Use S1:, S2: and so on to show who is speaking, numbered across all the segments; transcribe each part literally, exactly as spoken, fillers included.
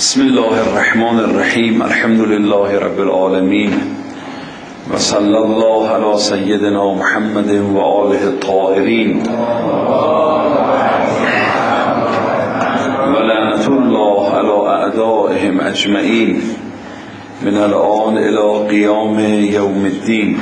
S1: بسم الله الرحمن الرحیم. الحمد لله رب العالمین و صلی الله علی سیدنا محمد و آله الطاهرین و لعنت الله علی اعدائهم اجمعین من الآن الی قیام یوم الدین.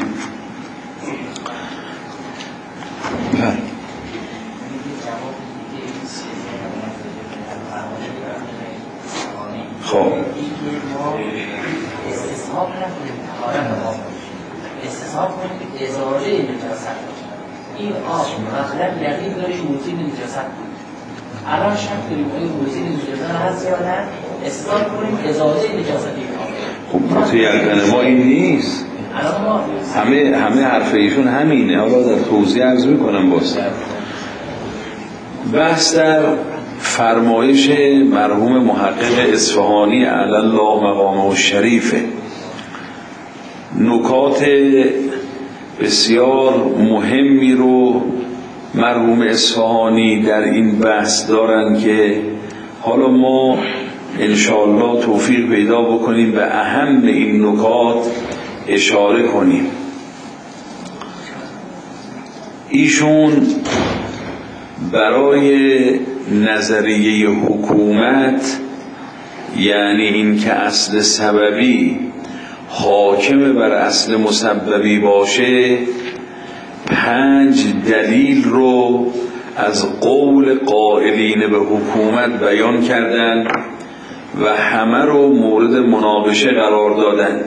S1: خب
S2: استصحاب کنید ازاله نجاست این آب مطلب یقین داری موزین نجاست بود. الان شک داریم این موزین نجاست هست یا نه؟ استصحاب کنید ازاله نجاست این آب.
S1: خب متیقن ما این نیست. همه همه حرف ایشون همینه. حالا در توضیح عرض میکنم. باز بحث در فرمایش مرحوم محقق اصفهانی علی الله مقامه الشریفه. نکات بسیار مهمی رو مرحوم اصفهانی در این بحث دارن که حالا ما انشاءالله توفیق پیدا بکنیم به اهم این نکات اشاره کنیم. ایشون برای نظریه حکومت، یعنی این که اصل سببی حاکم بر اصل مسببی باشه، پنج دلیل رو از قول قائلین به حکومت بیان کردن و همه رو مورد مناقشه قرار دادن.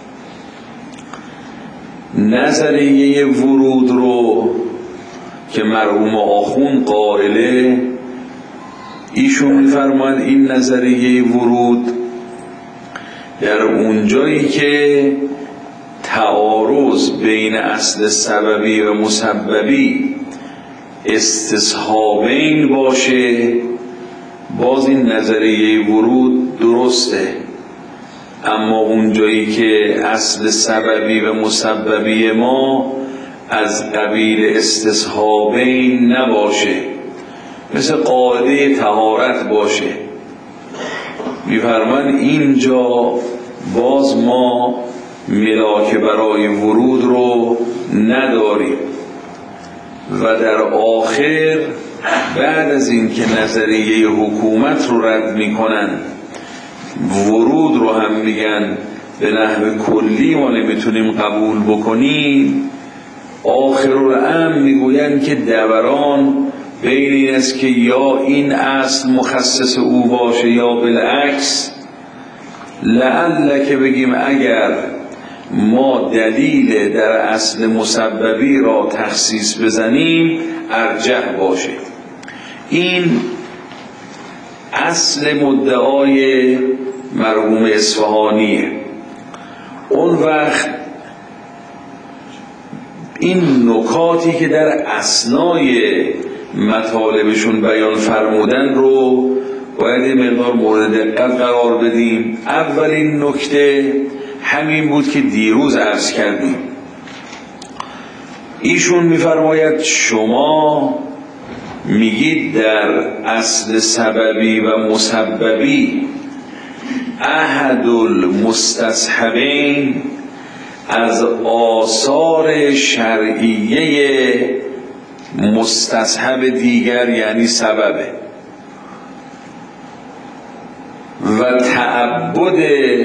S1: نظریه ورود رو که مرحوم آخوند قائله، ایشون می‌فرماید این نظریه ورود در اونجایی که تعارض بین اصل سببی و مسببی استصحابین باشه، باز این نظریه ورود درسته. اما اونجایی که اصل سببی و مسببی ما از قبیل استصحابین نباشه، مثل قاعده طهارت باشه، می‌فرمایند اینجا باز ما ملاک برای ورود رو نداریم. و در آخر بعد از این که نظریه حکومت رو رد میکنن، ورود رو هم میگن به نحو کلی ما نمیتونیم قبول بکنیم، آخر الامر میگویند که دوران بین این است که یا این اصل مخصص او باشه یا بالعکس. لعل که بگیم اگر ما دلیل در اصل مسببی را تخصیص بزنیم ارجح باشه. این اصل مدعای مرحوم اصفهانیه. اون وقت این نکاتی که در اثنای مطالبشون بیان فرمودن رو باید یه مقدار مورد دقت قرار بدیم. اولین نکته همین بود که دیروز عرض کردیم. ایشون میفرماید شما میگید در اصل سببی و مسببی احد المستصحبین از آثار شرعیه مستصحب دیگر یعنی سببه و تعبد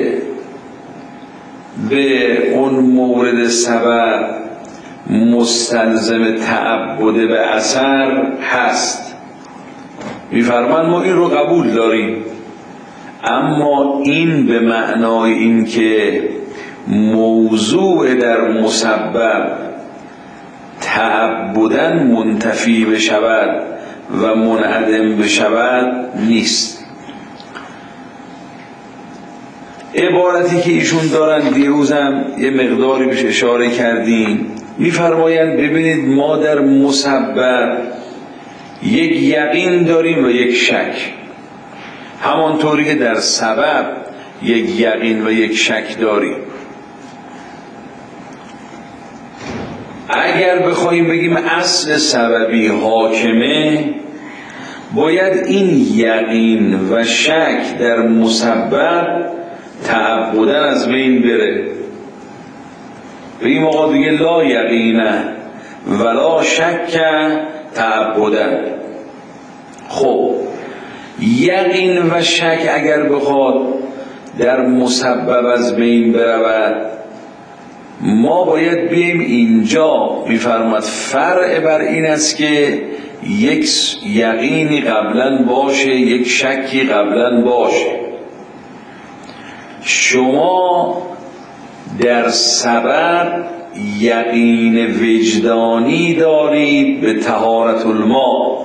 S1: به اون مورد سبب مستلزم تعبد به اثر هست. می‌فرمایند ما این رو قبول داریم، اما این به معنای این که موضوع در مسبب تعبداً منتفی بشود و منعدم بشود نیست. عبارتی که ایشون دارن دیروزم یه مقداری بهش اشاره کردیم. میفرمایند ببینید ما در مسبب یک یقین داریم و یک شک، همانطوری که در سبب یک یقین و یک شک داریم. اگر بخوایم بگیم اصل سببی حاکمه، باید این یقین و شک در مسبب تعبداً از بین بره. بگیم آقا دیگه لا یقینه ولا شک تعبداً. خب یقین و شک اگر بخواد در مسبب از بین برود، ما باید بیم اینجا میفرماد فرع بر این است که یک یقینی قبلا باشه، یک شکی قبلا باشه. شما در سبب یقین وجدانی دارید به طهارت الماء،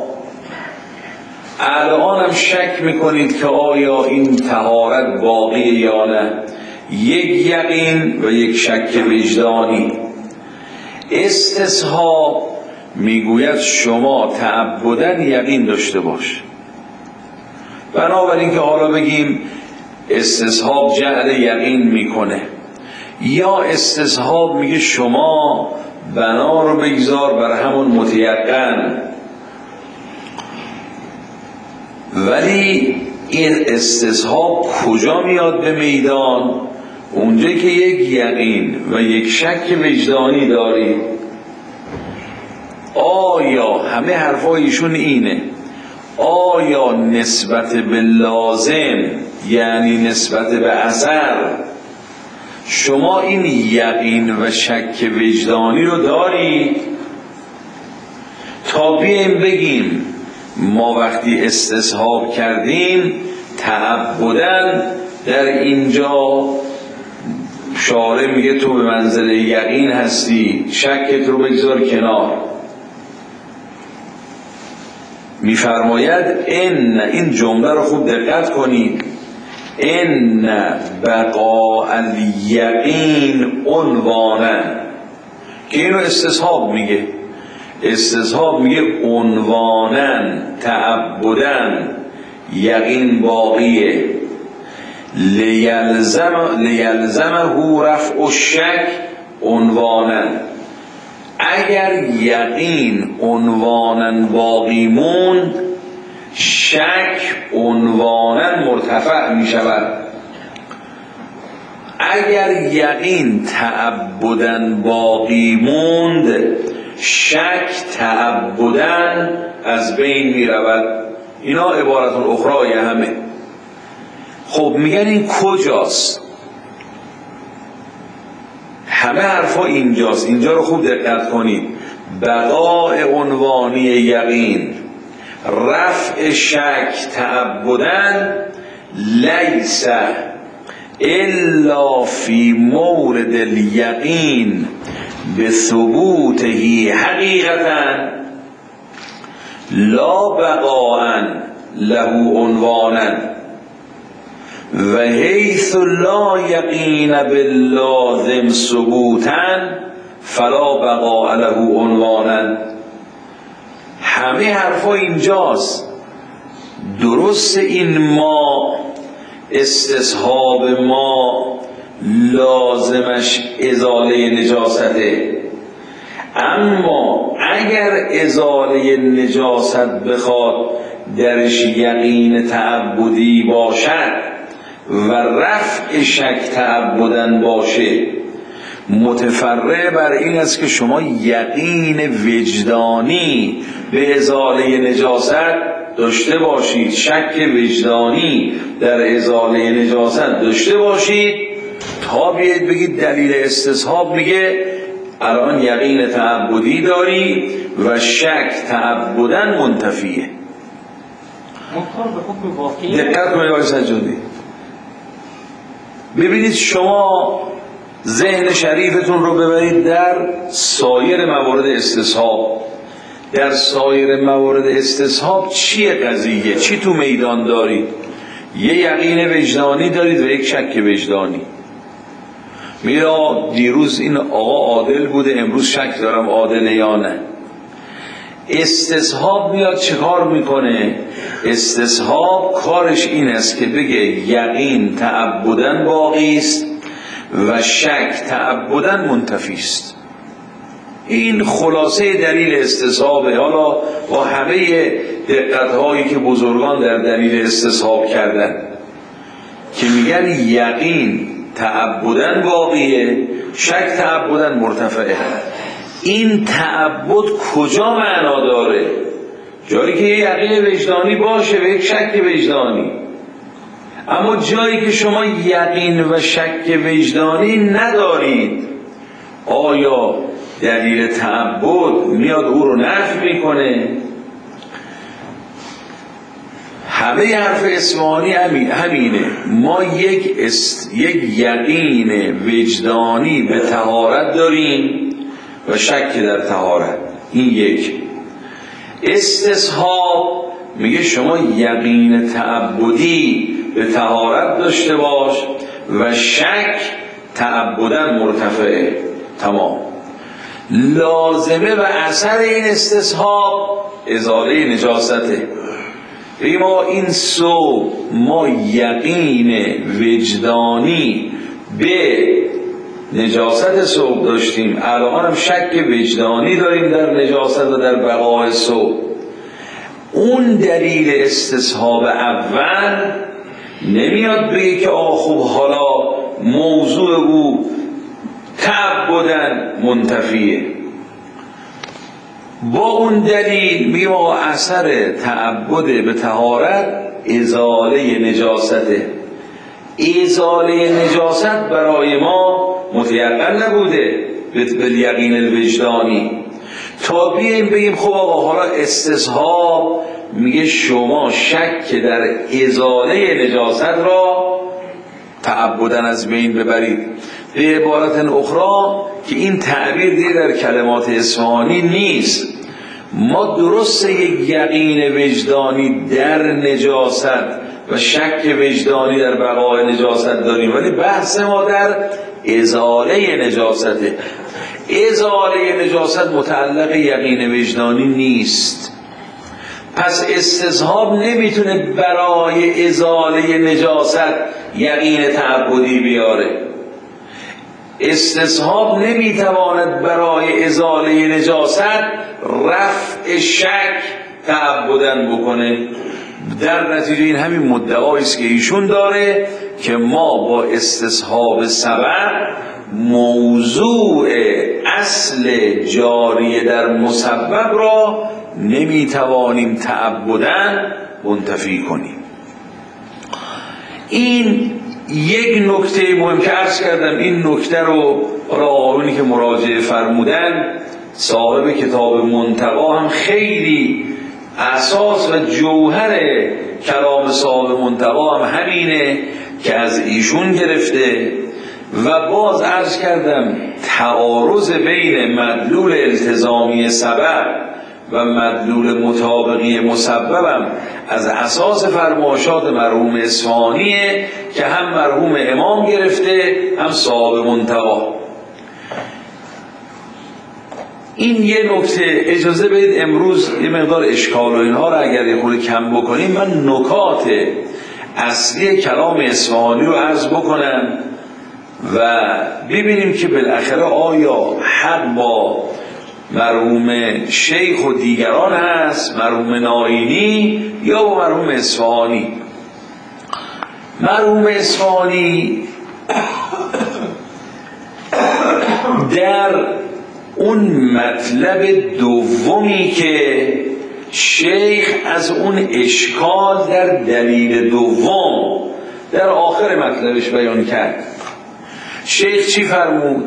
S1: الان هم شک میکنید که آیا این طهارت باقیه یا نه. یک یقین و یک شک وجدانی. استصحاب میگوید شما تعبداً یقین داشته باش. بنابراین که حالا بگیم استصحاب جعل یقین میکنه، یا استصحاب میگه شما بنا رو بگذار بر همون متیقن. ولی این استصحاب کجا میاد به میدان؟ اونجا که یک یقین و یک شک وجدانی داری. آیا همه حرفایشون اینه، آیا نسبت به لازم یعنی نسبت به اثر شما این یقین و شک وجدانی رو داری؟ تا بیایم بگیم ما وقتی استصحاب کردیم تعبداً در اینجا شارع میگه تو به منزله یقین هستی، شکت رو بگذار کنار. میفرماید ان، این جمله رو خوب دقت کنید، ان بقاء الیقین عنوانا، که اینو استصحاب میگه. استصحاب میگه عنوانا تعبداً یقین باقیه. لیلزم لیلزمه رفع الشک عنوانا، اگر یقین عنوانا باقی موند، شک عنوانا مرتفع می شود. اگر یقین تعبداً باقی موند، شک تعبداً از بین می رود. اینا عبارت الاخرای همه. خب میگن این کجاست؟ همه حرفا اینجاست. اینجا رو خوب دقت کنید. بقاء عنوانی یقین، رفع شک تعبداً، لیس الا فی مورد الیقین به ثبوته حقیقتاً لا بقاء له عنوانا و حیث لا یقین باللازم ثبوتا فلا بقاء له عنوانا. همه حرفا اینجاست. درست این ما استصحاب ما لازمش ازاله نجاسته، اما اگر ازاله نجاست بخواد درش یقین تعبدی باشد و رفع شک تعبداً باشه، متفرع بر این است که شما یقین وجدانی به ازاله نجاست داشته باشید، شک وجدانی در ازاله نجاست داشته باشید، تا بیاید بگید دلیل استصحاب میگه الان یقین تعبدی داری و شک تعبداً منتفیه. دقت کنید آقای سجادی، ببینید شما ذهن شریفتون رو ببرید در سایر موارد استصحاب. در سایر موارد استصحاب چیه قضیه؟ چی تو میدان دارید؟ یه یقین وجدانی دارید و یک شک وجدانی. میرا دیروز این آقا عادل بوده، امروز شک دارم عادل یا نه. استصحاب میاد چه کار میکنه؟ استصحاب کارش این است که بگه یقین تعبداً باقی است و شک تعبداً منتفی است. این خلاصه دلیل استصحابه. حالا با همه دقت‌هایی که بزرگان در دلیل استصحاب کردن که میگن یقین تعبدن واقعیه، شک تعبدن مرتفعه. این تعبد کجا معنا داره؟ جایی که یقین وجدانی باشه و یک شک وجدانی. اما جایی که شما یقین و شک وجدانی ندارید، آیا دلیل تعبد میاد او رو نفی میکنه؟ همه حرف اصفهانی همینه. ما یک, است... یک یقین وجدانی به طهارت داریم و شک در طهارت. این یک. استصحاب میگه شما یقین تعبدی به طهارت داشته باش و شک تعبدن مرتفعه. تمام. لازمه و اثر این استصحاب ازاله نجاسته. ما این سو ما یقین وجدانی به نجاست صبح داشتیم، الان هم شک وجدانی داریم در نجاست و در بقای صبح. اون دلیل استصحاب اول نمیاد بگه که آقا خوب حالا موضوع او تعبدن منتفیه. با اون دلیل میگه آقا اثر تعبد به طهارت ازاله نجاسته. ازاله نجاست برای ما متیقن نبوده به یقین الوجدانی. تا بیاییم بگیم خب آقا حالا استصحاب میگه شما شک در ازاله نجاست را تعبدن از بین ببرید. به عبارت اخرى که این تعبیر دیگه در کلمات اصفهانی نیست. ما درست یک یقین وجدانی در نجاست و شک وجدانی در بقای نجاست داریم، ولی بحث ما در ازاله نجاسته. ازاله نجاست متعلق یقین وجدانی نیست. پس استصحاب نمیتونه برای ازاله نجاست یقین تعبدی بیاره. استصحاب نمیتواند برای ازاله نجاست رفع شک تعبدن بکنه. در نتیجه این همین مدعایی است که ایشون داره که ما با استصحاب سبب موضوع اصل جاری در مسبب را نمیتوانیم تعبدن منتفی کنیم. این یک نکته مهم که عرض کردم. این نکته رو آقایونی که مراجعه فرمودن، صاحب کتاب منتقا هم خیلی اساس و جوهر کلام صاحب منتقا هم همینه که از ایشون گرفته. و باز عرض کردم تعارض بین مدلول التزامی سبب و مدلول مطابقی مسببم از اساس فرمایشات مرحوم اصفهانیه که هم مرحوم امام گرفته هم صاحب منتقا. این یه نکته. اجازه بدید امروز یه مقدار اشکال و اینها رو اگر یه خورده کم بکنیم، من نکات اصلی کلام اصفهانی رو عرض بکنم و ببینیم که بالاخره آیا حق با مرحوم شیخ و دیگران هست، مرحوم ناینی، یا با مرحوم اصفهانی. مرحوم اصفهانی در اون مطلب دومی که شیخ از اون اشکال در دلیل دوم در آخر مطلبش بیان کرد، شیخ چی فرمود؟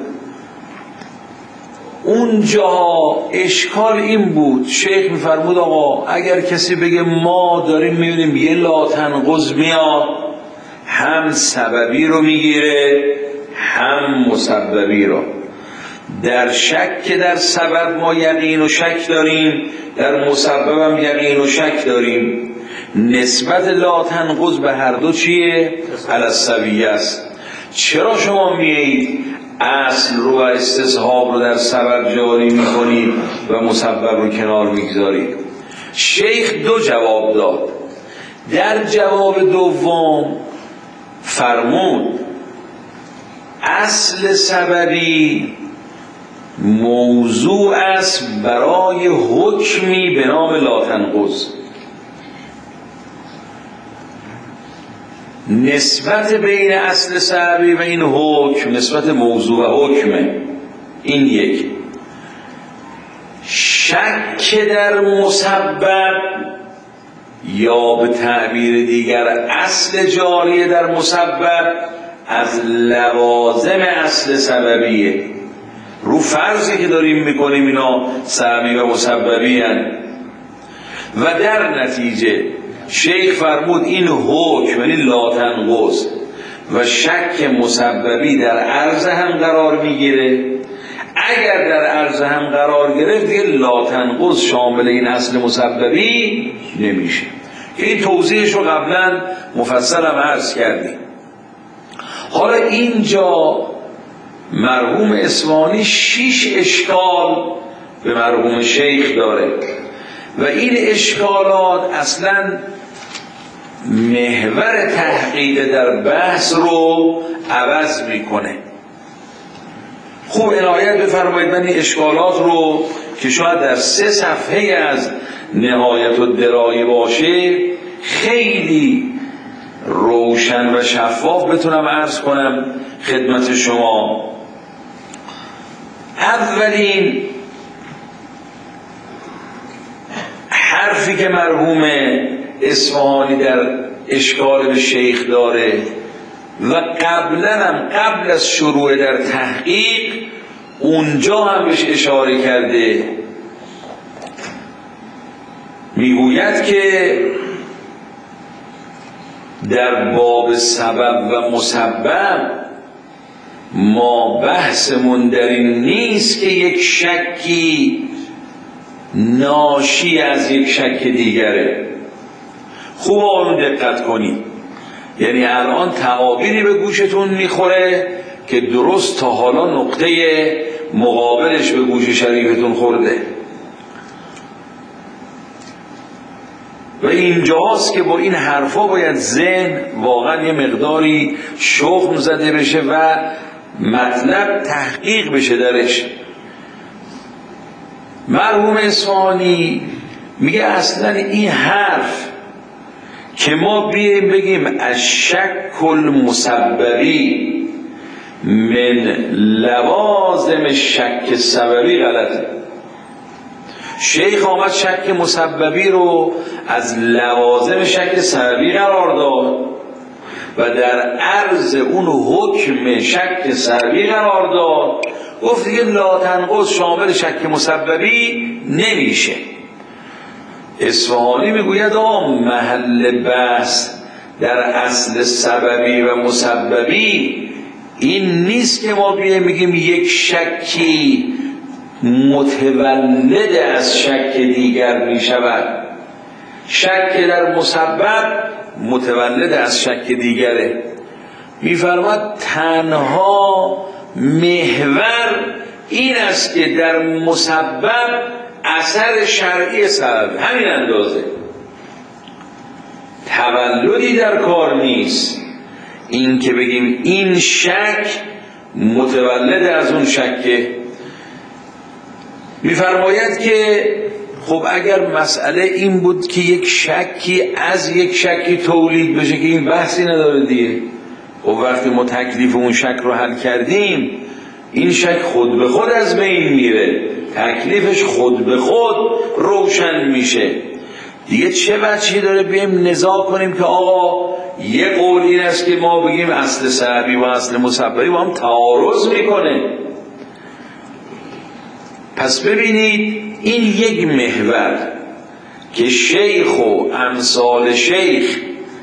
S1: اونجا اشکال این بود، شیخ میفرمود آقا اگر کسی بگه ما داریم میبینیم یه لا تنقض میاد، هم سببی رو میگیره هم مسببی رو. در شک که در سبب ما یقین و شک داریم، در مسبب هم یقین و شک داریم. نسبت لا تنقض به هر دو چیه؟ السویه است. چرا شما میایید اصل رو و استصحاب رو در سبب جاری میکنید و مسبب رو کنار میگذارید؟ شیخ دو جواب داد. در جواب دوم فرمود اصل سببی موضوع است برای حکمی به نام لا تنقض. نسبت بین اصل سببی و این حکم نسبت موضوع و حکمه. این یک. شک در مسبب یا به تعبیر دیگر اصل جاری در مسبب از لوازم اصل سببیه. رو فرضی که داریم میکنیم اینا سببی و مسببی هن. و در نتیجه شیخ فرمود این حکم یعنی لا تنقض و شک مسببی در عرض هم قرار میگیره. اگر در عرض هم قرار گرفت دیگه لا تنقض شامل این اصل مسببی نمیشه که این توضیحش رو قبلا مفصل هم عرض کردیم. حالا اینجا مرحوم اصفهانی شش اشکال به مرحوم شیخ داره و این اشکالات اصلا محور تحقیق در بحث رو عوض میکنه. خوب عنایت بفرمایید. من این اشکالات رو که شاید در سه صفحه از نهایت الدرایه باشه خیلی روشن و شفاف بتونم عرض کنم خدمت شما. اولین حرفی که مرحوم اصفهانی در اشکال به شیخ داره و قبلا هم قبل از شروع در تحقیق اونجا هم بهش اشاره کرده، میگوید که در باب سبب و مسبب ما بحثمون در این نیست که یک شکی ناشی از یک شک دیگره. خوب آن دقت کنید. یعنی الان تعابیری به گوشتون میخوره که درست تا حالا نقطه مقابلش به گوش شریفتون خورده و اینجاست که با این حرفا باید ذهن واقعا یه مقداری شخم زده بشه و مطلب تحقیق بشه درش. مرحوم اصفهانی میگه اصلا این حرف که ما بیاییم بگیم الشک المسببی من لوازم شک سببی غلطه. شیخ آمد شک مسببی رو از لوازم شک سببی قرار داد و در عرض اون حکم شک سببی قرار داد. گفت دیگه لا تنقض شامل شک مسببی نمیشه. اصفهانی میگوید آه محل بحث در اصل سببی و مسببی این نیست که ما بیاییم میگیم یک شکی متولد از شک دیگر میشود. شک در مسبب متولد از شک دیگره. میفرماد تنها محور این است که در مسبب اثر شرعی سبب همین اندازه، تولدی در کار نیست. این که بگیم این شک متولد از اون شکه. میفرماید که خب اگر مسئله این بود که یک شکی از یک شکی تولید بشه که این بحثی نداره دیگه. خب وقتی ما تکلیف اون شک رو حل کردیم این شک خود به خود از بین میره، تکلیفش خود به خود روشن میشه دیگه. چه وجهی داره بیم نزاع کنیم که آقا یه قول این است که ما بگیم اصل سببی و اصل مسببی با هم تعارض میکنه. پس ببینید این یک محور که شیخ و امثال شیخ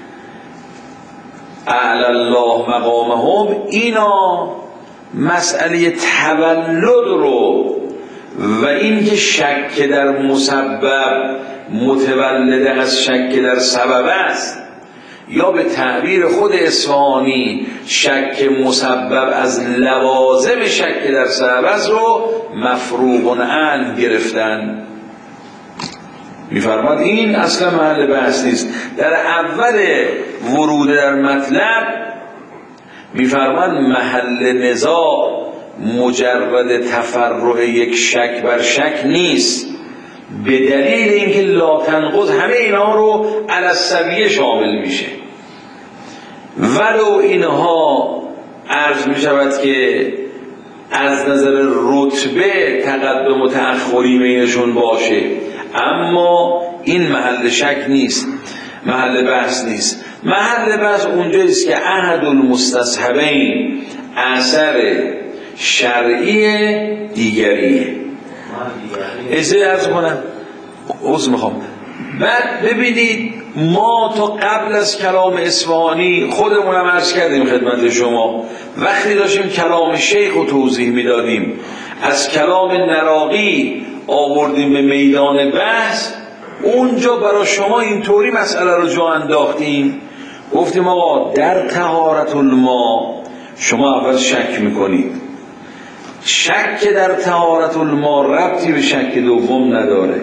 S1: اعلی الله مقامهم اینا مسئله تولد رو و این که شک در مسبب متولد از شک در سبب است یا به تعبیر خود اصفهانی شک مسبب از لوازم شک در سبب است رو مفروغ عنه گرفتن. میفرماد این اصلا محل بحث نیست. در اول ورود در مطلب میفرماد محل نزاع مجرد تفرع یک شک بر شک نیست، به دلیل اینکه لا تنقض همه اینا رو علی السویه شامل میشه. ولو اینها عرض میشود که از نظر رتبه تقدم و تأخری بینشون باشه، اما این محل شک نیست، محل بحث نیست. محل بحث اونجاییست که احد المستصحبین اثر شرعی دیگریه. اجازه عرض کنم، عذر میخوام. بعد ببینید ما تا قبل از کلام اصفهانی خودمونم عرض کردیم خدمت شما، وقتی داشتیم کلام شیخ رو توضیح میدادیم، از کلام نراقی آوردیم به میدان بحث، اونجا برای شما اینطوری مسئله رو جا انداختیم، گفتیم آقا در طهارت الماء شما اول شک میکنید، شک در طهارت الماء ربطی به شک دوم نداره،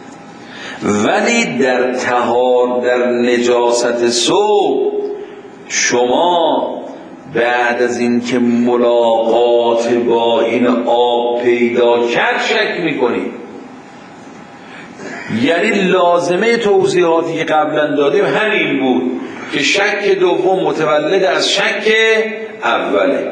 S1: ولی در طهار در نجاست ثوب شما بعد از اینکه ملاقات با این آب پیدا کرد شک میکنید. یعنی لازمه توضیحاتی که قبلا دادیم همین بود که شک دوم متولد از شک اوله.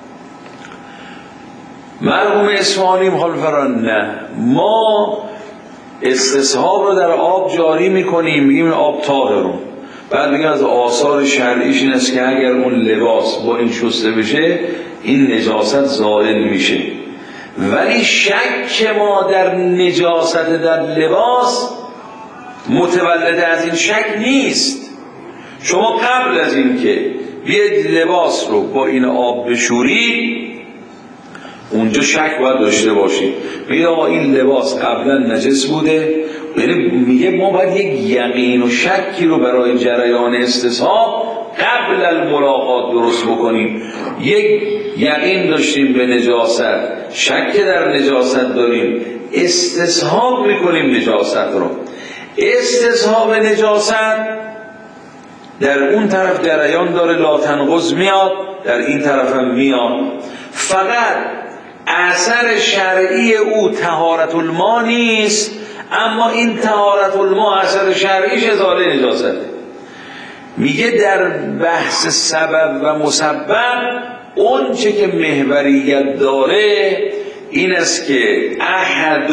S1: مرحوم اصفهانی حال فران نه، ما استصحاب رو در آب جاری میکنیم، میگیم آب طاهرون، بعد میگیم از آثار شرعیش این است که اگر اون لباس با این شسته بشه این نجاست زائل میشه. ولی شک ما در نجاست در لباس متولد از این شک نیست. شما قبل از این که بیاید لباس رو با این آب بشورید اونجا شک باید داشته باشید، میگه آقا این لباس قبلا نجس بوده، یعنی میگه ما باید یک یقین و شکی رو برای جریان استصحاب قبل الملاقات درست بکنیم. یک یقین داشتیم به نجاست، شک در نجاست داریم، استصحاب میکنیم نجاست رو. استصحاب نجاست در اون طرف جریان داره، لا تنقض میاد، در این طرف هم میاد، فقط اثر شرعی او طهارت الماء نیست، اما این طهارت الماء اثر شرعیش ازاله نجاسته. میگه در بحث سبب و مسبب اون چه که محوریت داره این است که احد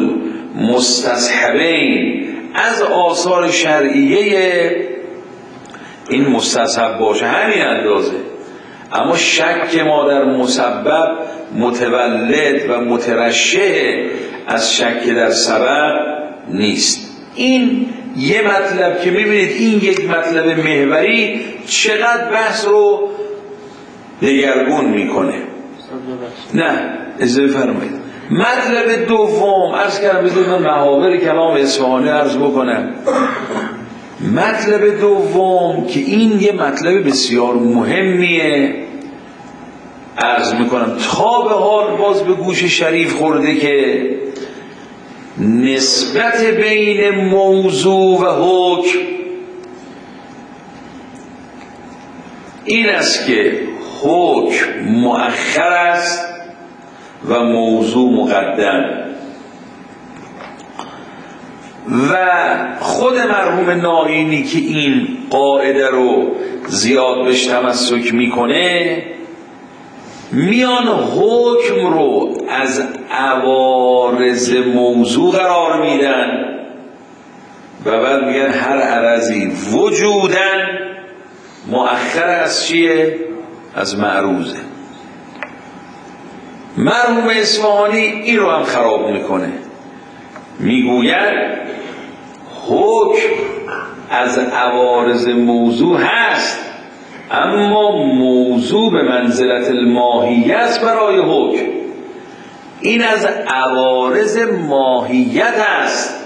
S1: المستصحبین از آثار شرعیه این مستصحب باشه همین اندازه، اما شک ما در مسبب متولد و مترشح از شک در سبب نیست. این یه مطلب که میبینید این یک مطلب محوری چقدر بحث رو دگرگون میکنه. نه اجازه فرمایید. مطلب دوم عرض کردم، بدید من محاور کلام اصفهانی عرض بکنم. مطلب دوم که این یه مطلب بسیار مهمیه عرض میکنم، تا به حال باز به گوش شریف خورده، که نسبت بین موضوع و حکم این است که حکم مؤخر است و موضوع مقدم، و خود مرحوم ناینی که این قاعده رو زیاد بهش تمسک میکنه، میان حکم رو از عوارض موضوع قرار میدن و بعد میگن هر عرضی وجودن مؤخر از چیه؟ از معروضه. مرحوم اصفهانی این رو هم خراب میکنه، میگوید حکم از عوارض موضوع هست، اما موضوع به منزلت الماهیت است برای حکم، این از عوارض ماهیت است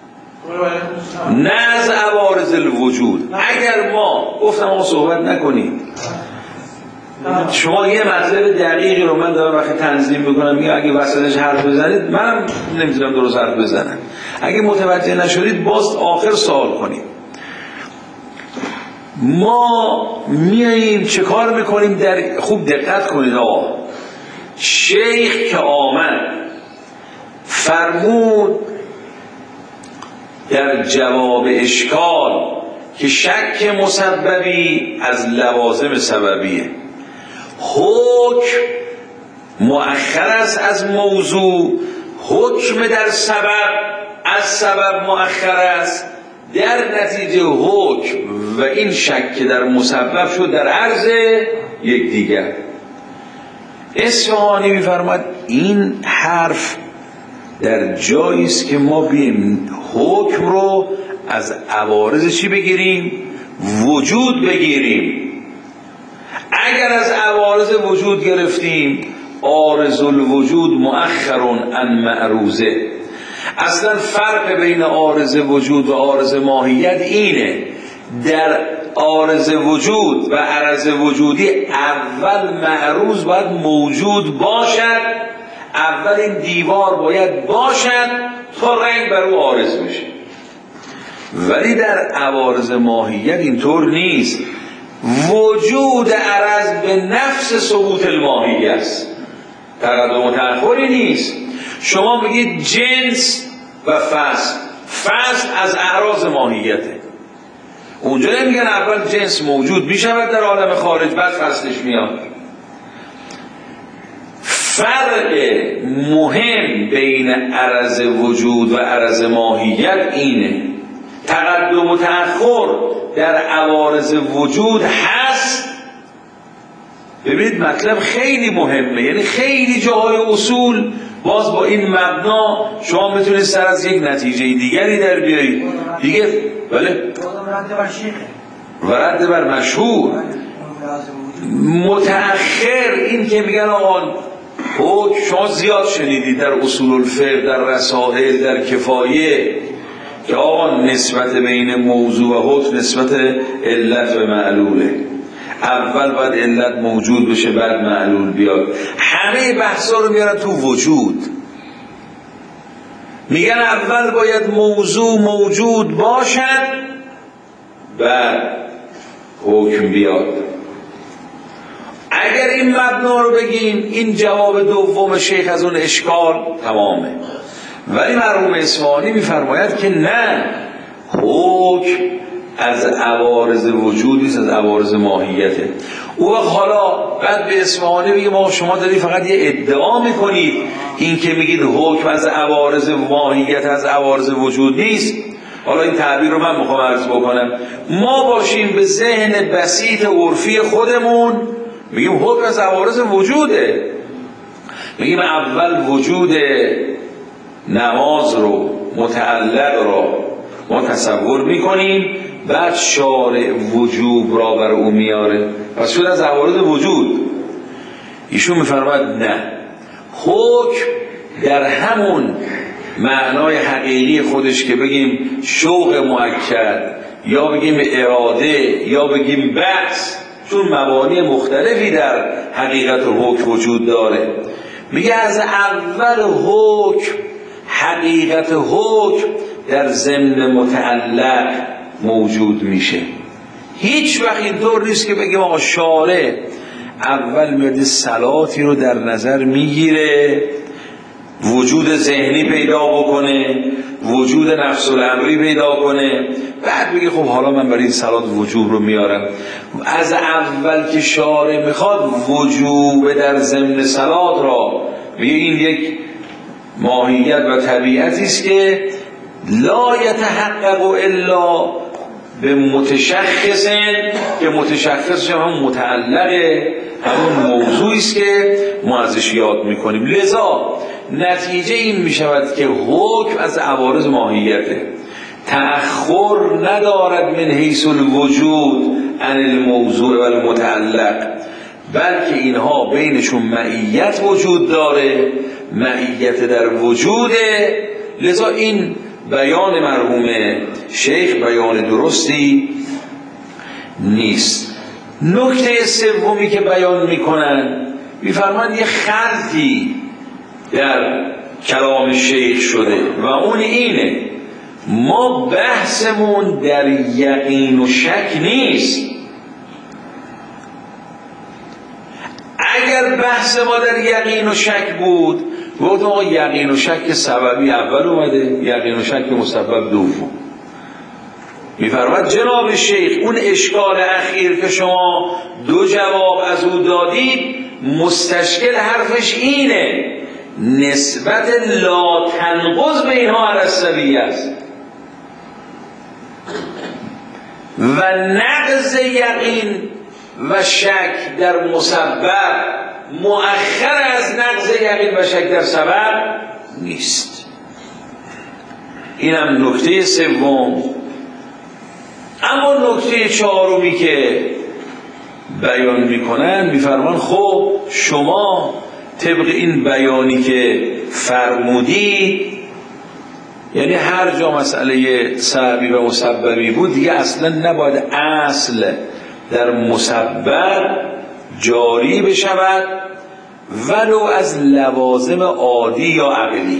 S1: نه از عوارض الوجود. اگر ما گفتم ما صحبت نکنیم، شما یه مطلب دقیقی رو من دارم وقتی تنظیم میکنم میگم اگه وسطش حرف بزنید منم نمیتونم درست حرف بزنم، اگه متوجه نشدید باز آخر سوال کنید. ما میاییم چه کار میکنیم؟ در خوب دقت کنید آقا، شیخ که آمد فرمود در جواب اشکال که شک مسببی از لوازم سببیه، حکم مؤخر است از موضوع، حکم در سبب از سبب مؤخر است، در نتیجه حکم و این شک در مسبب شد در عرض یکدیگر. اصفهانی می‌فرماید این حرف در جایی است که ما بیم حکم رو از عوارض چی بگیریم؟ وجود بگیریم. اگر از عوارض وجود گرفتیم، عارض الوجود مؤخر عن معروضه. اصلا فرق بین عارض وجود و عارض ماهیت اینه، در عارض وجود و عرض وجودی اول معروض باید موجود باشد، اول این دیوار باید باشد تا رنگ بر او عارض بشه. ولی در عوارض ماهیت اینطور نیست، وجود عرض به نفس ثبوت الماهیت است، تقدم و تأخری نیست. شما میگید جنس و فصل، فصل از اعراض ماهیته، اونجا نمیگن اول جنس موجود میشود در عالم خارج بعد فصلش میاد. فرق مهم بین عرض وجود و عرض ماهیت اینه، تقدم و تأخر در عوارض وجود هست. ببینید مطلب خیلی مهمه، یعنی خیلی جاهای اصول باز با این مبنا شما میتونید سر از یک نتیجه دیگری در بیایید دیگه. بله و رد بر مشهور. متأخر این که میگن آقا حکم، شما زیاد شنیدید در اصول الفقه، در رسائل، در کفایه که آقا نسبت بین موضوع و حکم نسبت علت و معلوله، اول باید علت موجود بشه بعد معلول بیاد. همه بحثا رو میارن تو وجود، میگن اول باید موضوع موجود باشد بعد حکم بیاد. اگر این مبنا رو بگیم این جواب دوم شیخ از اون اشکال تمامه. ولی مرحوم اصفهانی میفرماید که نه، حکم از عوارض وجود نیست، از عوارض ماهیته. او حالا بعد به اصفهانی میگه ما شما داری فقط یه ادعا میکنید، این که میگید حکم از عوارض ماهیت از عوارض وجود نیست. حالا این تعبیر رو من میخوام عرض بکنم، ما باشیم به ذهن بسیط عرفی خودمون میگیم حکم از عوارض وجوده، میگیم اول وجود نماز رو متعلق رو ما تصور میکنیم، بعد شارع وجوب را بر او میاره، پس شد از عوارض وجود. ایشون میفرماید نه، حکم در همون معنای حقیقی خودش که بگیم شوق مؤکد یا بگیم اراده یا بگیم بحث، چون مبانی مختلفی در حقیقت حکم وجود داره، میگه از اول حکم حقیقت حکم در ضمن متعلق موجود میشه. هیچ وقت اینطور نیست که بگیم آقا شارع اول میاد صلاتی رو در نظر میگیره، وجود ذهنی پیدا بکنه، وجود نفس الامری پیدا کنه، بعد بگه خب حالا من برای این صلات وجوب رو میارم. از اول که شارع میخواد وجوب در ضمن صلات را میگه این یک ماهیت و طبیعتی است که لا یتحقق الا به متشخص، که متشخصش هم متعلقه، همون موضوعی است که ما ازش یاد میکنیم. لذا نتیجه این میشود که حکم از عوارض ماهیته، تأخر ندارد من حیث الوجود عن الموضوع و المتعلق، بلکه اینها بینشون معیت وجود داره، معیت در وجوده. لذا این بیان مرحوم شیخ بیان درستی نیست. نکته سومی که بیان میکنن، میفرمایند یه خلطی در کلام شیخ شده و اون اینه، ما بحثمون در یقین و شک نیست. اگر اگر بحث ما در یقین و شک بود، گفتم آقا یقین و شک سببی اول اومده، یقین و شک مسبب دوم. میفرماد جناب شیخ اون اشکال اخیر که شما دو جواب از او دادید، مستشکل حرفش اینه نسبت لا تنقض به اینها عرصبی است و نقض یقین و شک در مسبب مؤخر از نقض یقین و شک در سبب نیست. اینم نکته سوم. اما نکته چهارمی که بیان میکنن میفرمان خب شما طبق این بیانی که فرمودید، یعنی هر جا مسئله سببی و مسببی بود دیگه اصلا نباید اصل در مسبب جاری بشود ولو از لوازم عادی یا عقلی،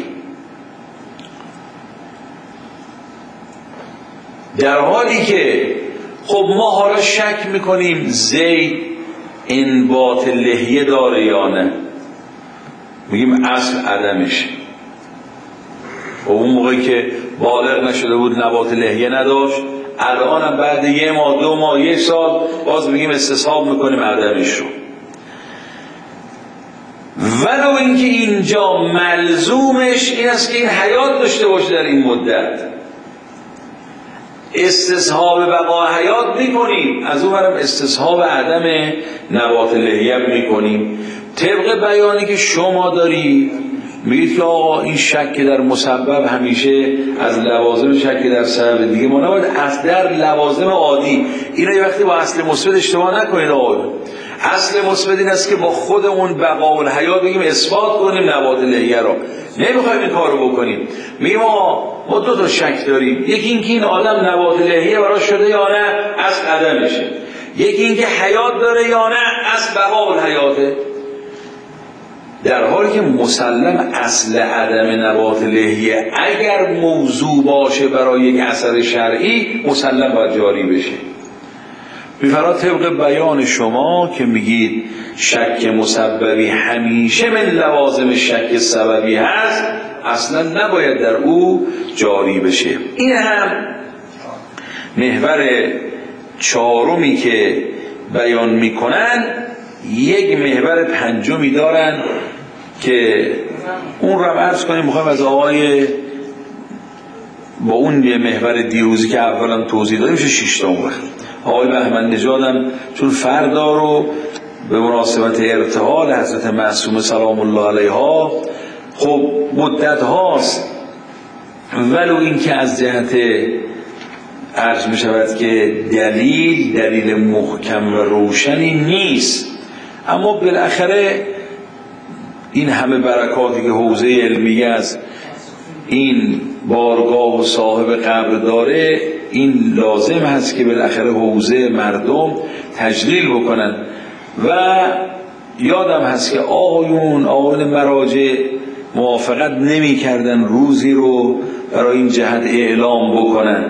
S1: در حالی که خب ما حالا شک میکنیم زید انبات لحیه داره یا نه، میگیم اصل عدمش. و اون موقعی که بالغ نشده بود نبات لحیه نداشت، الان هم بعد یه ماه دو ماه یک سال باز میگیم استصحاب میکنیم عدمش رو. ولو اینکه اینجا ملزومش این است که این حیات داشته باشه در این مدت، استصحاب بقا حیات میکنیم، از اون برم استصحاب عدم نبات لحیه میکنیم. طبق بیانی که شما دارید میگید که آقا این شک در مسبب همیشه از لوازم شک در سبب دیگه، ما نباید از در لوازم عادی اینو یه وقتی با اصل مثبت اشتباه نکنید. آقا اصل مثبت این است که با خودمون بقا و حیات بگیم اثبات کنیم نبات لحیه رو، نمیخوایم این کارو بکنیم. میگیم آقا ما دو تا شک داریم، یکی اینکه این آدم نبات لحیه براش شده یا نه اصل عدمشه، یکی اینکه حیات داره یا نه اصل بقا و حیاته. در حالی که مسلم اصل عدم نبات لحیه اگر موضوع باشه برای یک اثر شرعی مسلم باید جاری بشه. میفرماد طبق بیان شما که میگید شک مسببی همیشه من لوازم شک سببی هست، اصلا نباید در او جاری بشه. این هم محور چهارمی که بیان میکنن. یک محور پنجمی دارن که اون رو عرض کنیم میخوایم از آقای با اون یه محور دیروزی که اولا توضیح دادیم میشه شش تا وقت آقای بهمن نژادم چون فردا رو به مناسبت ارتحال حضرت معصومه سلام الله علیها خب مدت هاست، ولو این که از جهت عرض می شود که دلیل دلیل محکم و روشنی نیست، اما بالاخره این همه برکاتی که حوزه علمیه از این بارگاه و صاحب قبر داره، این لازم هست که بالاخره حوزه مردم تجلیل بکنن. و یادم هست که آقایون آقایون مراجع موافقت نمی کردن روزی رو برای این جهت اعلام بکنن.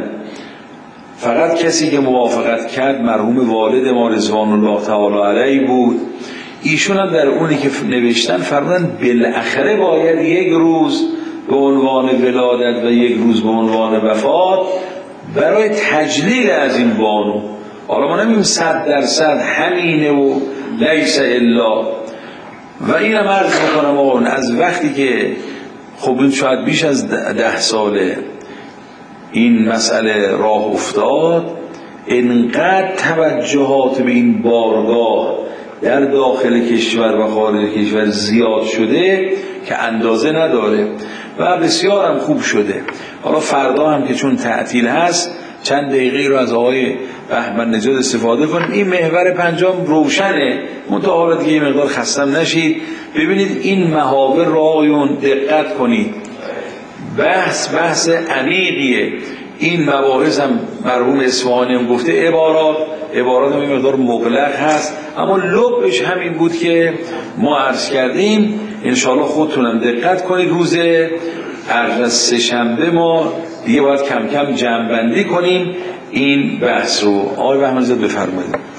S1: فقط کسی که موافقت کرد مرحوم والد ما رضوان الله تعالی علیه بود. ایشون هم در اونی که نوشتن فرمودن بالاخره باید یک روز به عنوان ولادت و یک روز به عنوان وفات برای تجلیل از این بانو. حالا ما نمیم صد درصد همینه و لیس الا. و اینم عرض میکنم آقا از وقتی که خب این شاید بیش از ده ساله این مسئله راه افتاد، انقدر توجهات به این بارگاه در داخل کشور و خارج کشور زیاد شده که اندازه نداره و بسیار هم خوب شده. حالا فردا هم که چون تعطیل هست چند دقیقه رو از آقای بهمن نژاد استفاده کنیم. این محور پنجم روشنه، منتها حالا دیگه یه مقدار خستم نشید. ببینید این محاور رو آقایون دقت کنید، بحث بحث عمیقیه. این مباحث هم مرحوم اصفهانی هم گفته، عبارات عبارات هم این مقدار مغلق هست، اما لبش همین بود که ما عرض کردیم. انشاءالله خودتونم دقت کنید. روز عرض سه شنبه ما دیگه باید کم کم جمع بندی کنیم این بحث رو. آقای بهمن نژاد بفرمایید.